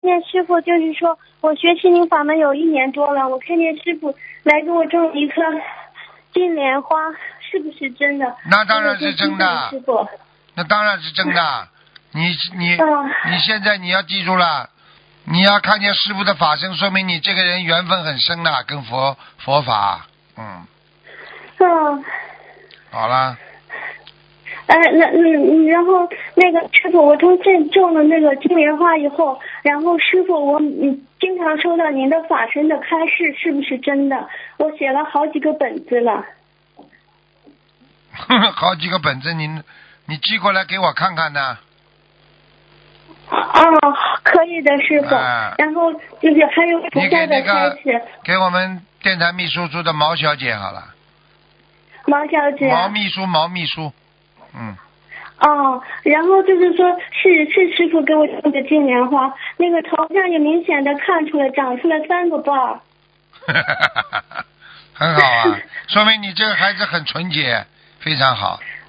见师傅，就是说我学心灵法门有1年多了，我看见师傅来给我种一颗金莲花，是不是真的？ 那当然是真的， 师傅。 那当然是真的。你现在你要记住了，你要看见师父的法身，说明你这个人缘分很深的，跟佛法。好了。 然后那个师傅，我从这种了那个金莲花以后，然后师傅我经常收到您的法身的开示，是不是真的？我写了好几个本子了。 好几个本子，你寄过来给我看看呢。 可以的，师傅。然后就是还有菩萨的开示。 给我们电台秘书处的毛小姐好了。 毛小姐。 毛秘书。 然后就是说是师傅给我种的金莲花，那个头上也明显的看出来长出了3个瓣。 很好啊，说明你这个孩子很纯洁，非常好。